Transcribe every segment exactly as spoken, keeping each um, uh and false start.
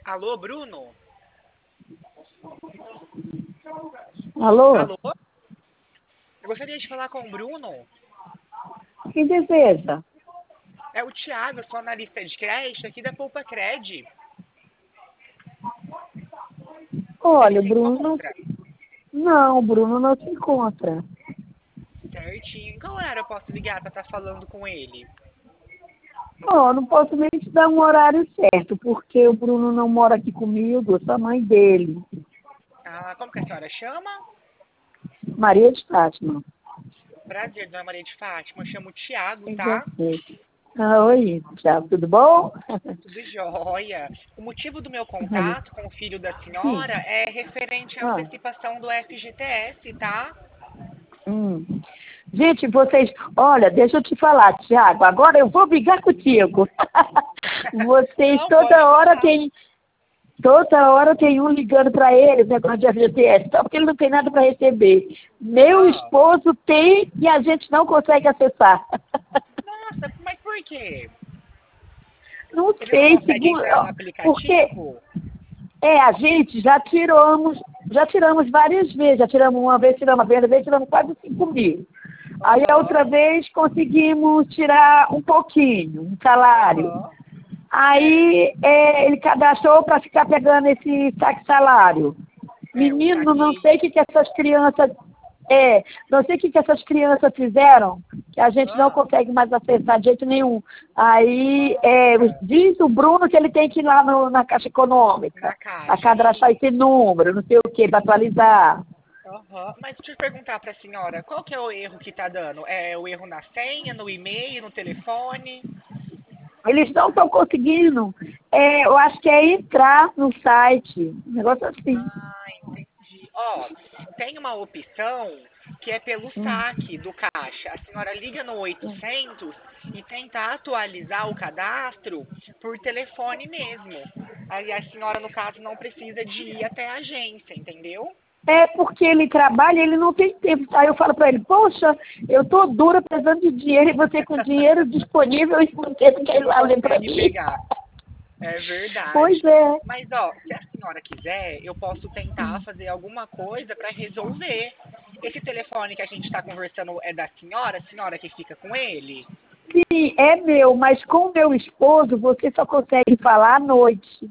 Alô, Bruno? Alô? Alô? Eu gostaria de falar com o Bruno. Quem deseja? É o Thiago, sou analista de crédito aqui da Poupa Cred. Ele Olha, o se Bruno não encontra? se... Não, o Bruno não se encontra. Certinho. Em qual hora eu posso ligar pra estar falando com ele? Ó, não posso nem te dar um horário certo, porque o Bruno não mora aqui comigo, eu sou a mãe dele, Ah, como que a senhora chama? Maria de Fátima. Prazer, dona Maria de Fátima. Eu chamo o Thiago, Quem tá? você? Ah, oi, Thiago, tudo bom? Tudo jóia. O motivo do meu contato com o filho da senhora Sim. é referente à Ah, antecipação do F G T S, tá? hum. Gente, vocês, olha, deixa eu te falar, Thiago, agora eu vou brigar contigo. Vocês Não, pode toda hora falar. têm Toda hora tem um ligando para ele, negócio de F G T S, só porque ele não tem nada para receber. Meu Ah, esposo tem e a gente não consegue acessar. nossa, mas por quê? Não Ele não sei, consegue segundo, entrar no porque aplicativo? é, a gente já tiramos, já tiramos várias vezes, já tiramos uma vez, tiramos a primeira vez, tiramos quase cinco mil. Aí a outra Aham, vez conseguimos tirar um pouquinho, um salário. aham, certo. Aí é, ele cadastrou para ficar pegando esse saque salário. É, o Menino, não saque. sei o que, que essas crianças. É, não sei o que, que essas crianças fizeram, que a gente não Ah, consegue mais acessar de jeito nenhum. Aí é, nossa, diz o Bruno que ele tem que ir lá no- na Caixa Econômica, na a caixa, cadastrar isso. esse número, não sei o que, para atualizar. Aham. Mas deixa eu perguntar para a senhora, qual que é o erro que tá dando? É o erro na senha, no e-mail, no telefone? Eles não estão conseguindo, é, eu acho que é entrar no site, um negócio assim. Ah, entendi. Ó, tem uma opção que é pelo Hum, saque do caixa. A senhora liga no oitocentos e tenta atualizar o cadastro por telefone mesmo. Aí a senhora, no caso, não precisa de ir até a agência, entendeu? É porque ele trabalha, ele não tem tempo. Aí eu falo para ele, poxa, eu tô dura precisando de dinheiro e você com dinheiro disponível e você não E quer ir não lá ler para consegue mim. pegar. É verdade. Pois é. Mas, ó, se a senhora quiser, eu posso tentar fazer alguma coisa para resolver. Esse telefone que a gente está conversando é da senhora? A senhora que fica com ele? Sim, é meu, mas com o meu esposo você só consegue falar à noite.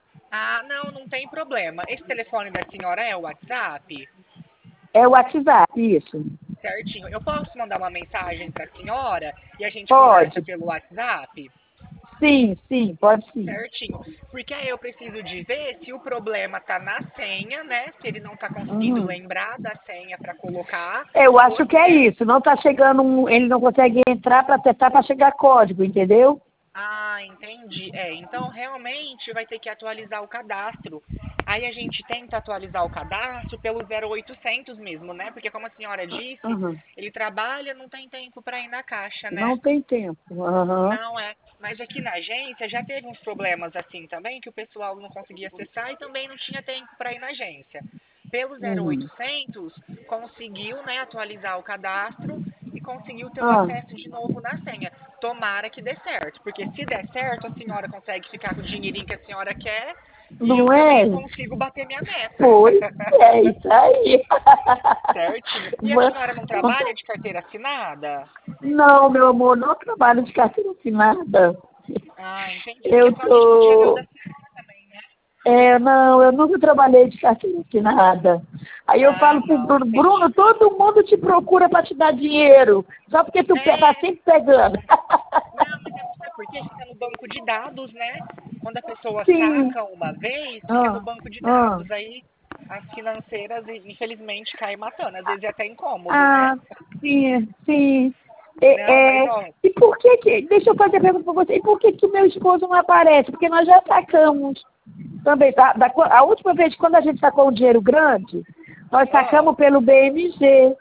Ah, não, não tem problema. Esse telefone da senhora é o WhatsApp? É o WhatsApp, isso. Certinho. Eu posso mandar uma mensagem para a senhora e a gente conversa Pode. pelo WhatsApp? Sim, sim, pode sim. Certinho. Porque aí eu preciso de ver se o problema tá na senha, né? Se ele não tá conseguindo Uhum. lembrar da senha para colocar, É, eu ou acho que se é é. isso. Não está chegando, um- ele não consegue entrar para testar para chegar código, entendeu? Ah, entendi. É, então realmente vai ter que atualizar o cadastro. Aí a gente tenta atualizar o cadastro pelo zero oitocentos mesmo, né? Porque como a senhora disse, Uhum. ele trabalha, não tem tempo para ir na caixa, né? Não tem tempo. Aham. Não é. Mas aqui na agência já teve uns problemas assim também, que o pessoal não conseguia acessar e também não tinha tempo para ir na agência. Pelo zero Uhum. oitocentos conseguiu, né, atualizar o cadastro e conseguiu ter o Ah. acesso de novo na senha. Tomara que dê certo, porque se der certo, a senhora consegue ficar com o dinheirinho que a senhora quer e eu Não também é? consigo bater minha meta. Pois é, isso aí. Certinho. E a Mas- senhora não trabalha de carteira assinada? Não, meu amor, não trabalho de carteira assinada. Ah, entendi. Porque Eu senão a gente podia ver o da tô. senhora também, né? É, não, eu nunca trabalhei de carteira assinada. Aí eu Ah, falo pro não, Bruno, Bruno, entendi. todo mundo te procura para te dar dinheiro. Só porque tu pe- tá É, sempre pegando. não, mas é, sabe por quê? Fica no banco de dados, né? Quando a pessoa Sim. saca uma vez, fica no Ah, banco de ah, dados. Aí as financeiras, infelizmente, caem matando. Às vezes é até incômodo, né? ah, sim, sim. Não, mas É, é, ó, e por que que, deixa eu fazer a pergunta para você, e por que que o meu esposo não aparece? Porque nós já sacamos também, tá? Da, a última vez, quando a gente sacou um dinheiro grande, nós ó. sacamos pelo B M G.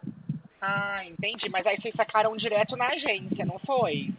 Ah, entendi. Mas aí vocês sacaram direto na agência, não foi?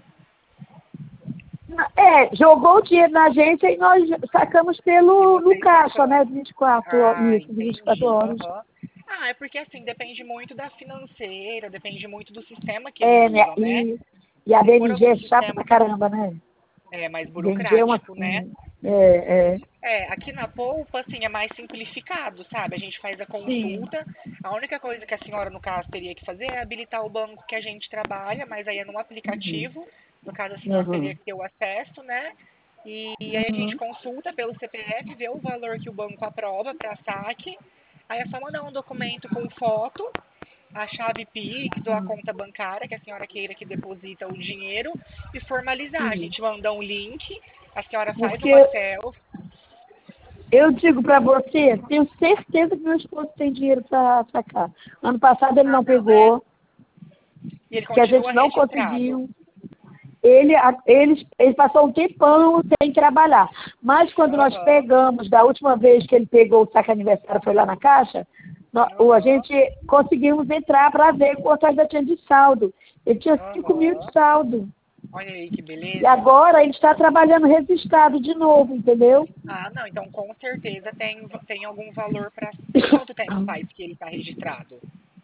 É, jogou o dinheiro na agência e nós sacamos E pelo, no vocês caixa, sacaram. né, vinte e quatro, ho- Ah, isso, vinte e quatro entendi. horas. Aham. Ah, é porque assim, depende muito da financeira, depende muito do sistema que eles É, né, usam, né? e, e a Se for B M G algum é chata pra sistema. caramba, né? É mais Vender uma... burocrático, né? É, é. É, aqui na Poupa, assim, é mais simplificado, sabe? A gente faz a Sim. consulta. A única coisa que a senhora, no caso, teria que fazer é habilitar o banco que a gente trabalha, mas aí é no Uhum. aplicativo. No caso, a senhora teria Uhum. que ter o acesso, né? E aí a gente Uhum. consulta pelo C P F, vê o valor que o banco aprova para saque. Aí é só mandar um documento com foto, a chave Pix ou a Uhum. conta bancária que a senhora queira que deposita o dinheiro e formalizar. A Sim. gente manda um link, a senhora faz uma Porque selfie. eu digo para você, tenho certeza que meu esposo tem dinheiro para sacar. Ano passado ele Ah, não não, é. pegou, E ele que a continua gente não registrado. conseguiu. Ele, a- ele, ele passou um tempão sem trabalhar. Mas quando nós Aham, pegamos, da última vez que ele pegou o saque aniversário, foi lá na caixa, nó- o- a aham, gente conseguimos entrar para ver quanto ainda tinha de saldo. Ele tinha cinco mil de aham. saldo. Olha aí que E beleza. agora ele está trabalhando registrado de novo, entendeu? Ah, não, então com certeza tem, tem algum valor para. Tem quanto tempo faz que ele está registrado?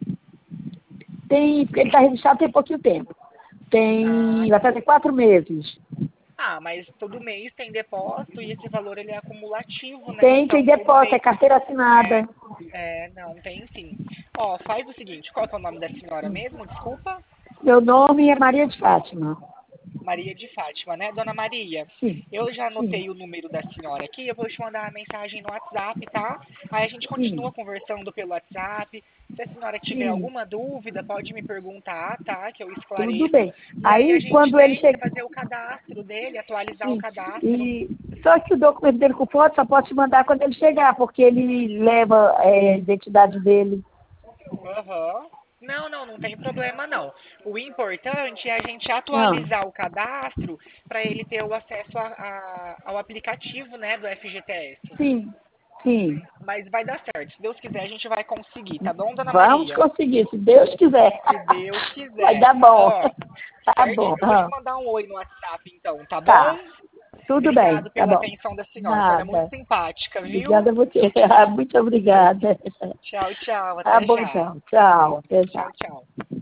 Tem, porque ele está registrado tem pouquinho tempo. Ah, Tem, vai fazer quatro meses. ah, mas todo mês tem depósito e esse valor ele é acumulativo, né? Tem, tem Então todo depósito, é mês. carteira É, assinada. é, não, tem sim. Ó, faz o seguinte, qual que é o nome da senhora mesmo? Desculpa. Meu nome é Maria de Fátima. Maria de Fátima, né? Dona Maria, Sim, eu já sim, anotei o número da senhora aqui, eu vou te mandar uma mensagem no WhatsApp, tá? Aí a gente sim, continua conversando pelo WhatsApp. Se a senhora tiver sim. alguma dúvida, pode me perguntar, tá? Que eu Tudo esclareço. bem. E aí a Aí gente quando ele tenta chega. fazer o cadastro dele, atualizar o Sim. cadastro. E só que o documento dele com foto só pode te mandar quando ele chegar, porque ele leva é, a identidade dele. Aham. Não, não, não tem problema não. O importante é a gente Não. atualizar o cadastro para ele ter o acesso a- a- ao aplicativo, né, do F G T S. Sim, sim. Mas vai dar certo. Se Deus quiser, a gente vai conseguir, tá bom, dona Vamos Maria? conseguir, se Deus quiser. Se Deus Vai quiser. dar bom. Ó, Tá bom. certinho. Eu vou te Ah, mandar um oi no WhatsApp, então, tá bom? tá. Tudo bem, Obrigado tá pela bom. atenção da senhora. A senhora é muito Nada. simpática, viu? Obrigada a você. Muito obrigada. Tchau, tchau. Tá Até bom já. então. Tchau. Até já. Tchau, tchau.